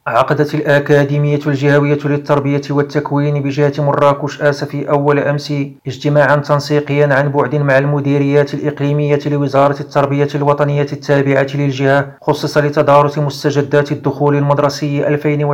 عقدت الأكاديمية الجهوية للتربية والتكوين بجهة مراكش في أول أمس اجتماعا تنسيقيا عن بعد مع المديريات الإقليمية لوزارة التربية الوطنية التابعة للجهة، خصص لتدارس مستجدات الدخول المدرسي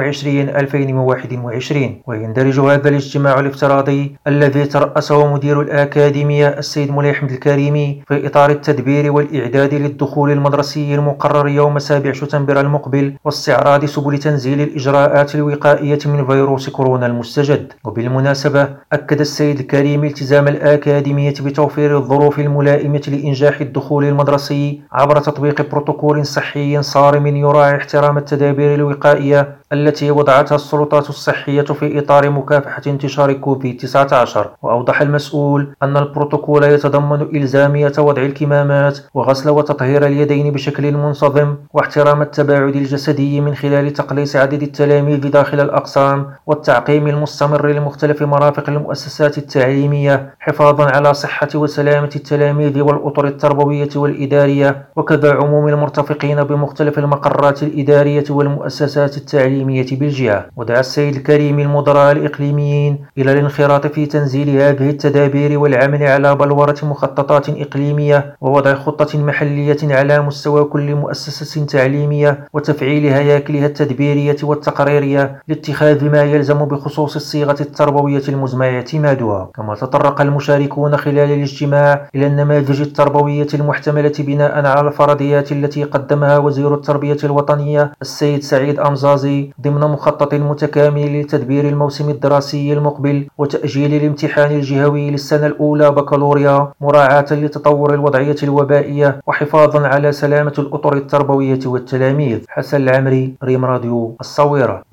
2020-2021. ويندرج هذا الاجتماع الافتراضي الذي ترأسه مدير الأكاديمية السيد مولاي حمد الكريمي في إطار التدبير والإعداد للدخول المدرسي المقرر يوم 7 شتنبر المقبل، واستعراض سبل تنزيل الإجراءات الوقائية من فيروس كورونا المستجد. وبالمناسبة أكد السيد الكريمي التزام الأكاديمية بتوفير الظروف الملائمة لإنجاح الدخول المدرسي عبر تطبيق بروتوكول صحي صارم يراعي احترام التدابير الوقائية التي وضعتها السلطات الصحية في إطار مكافحة انتشار كوفيد-19. وأوضح المسؤول أن البروتوكول يتضمن إلزامية وضع الكمامات وغسل وتطهير اليدين بشكل منتظم واحترام التباعد الجسدي من خلال تقليص عدد التلاميذ داخل الأقسام والتعقيم المستمر لمختلف مرافق المؤسسات التعليمية حفاظا على صحة وسلامة التلاميذ والأطر التربوية والإدارية، وكذا عموم المرتفقين بمختلف المقرات الإدارية والمؤسسات التعليمية بالجهة. ودعا السيد الكريمي المدراء الإقليميين إلى الانخراط في تنزيل هذه التدابير والعمل على بلورة مخططات إقليمية ووضع خطة محلية على مستوى كل مؤسسة تعليمية وتفعيل هياكلها التدبيرية والتقريرية لاتخاذ ما يلزم بخصوص الصيغة التربوية المزمع اعتمادها. كما تطرق المشاركون خلال الاجتماع إلى النماذج التربوية المحتملة بناء على الفرضيات التي قدمها وزير التربية الوطنية السيد سعيد أمزازي ضمن مخطط متكامل لتدبير الموسم الدراسي المقبل وتأجيل الامتحان الجهوي للسنة الأولى بكالوريا مراعاة لتطور الوضعية الوبائية وحفاظا على سلامة الأطر التربوية والتلاميذ. حسن العمري، ريم راديو الصويرة.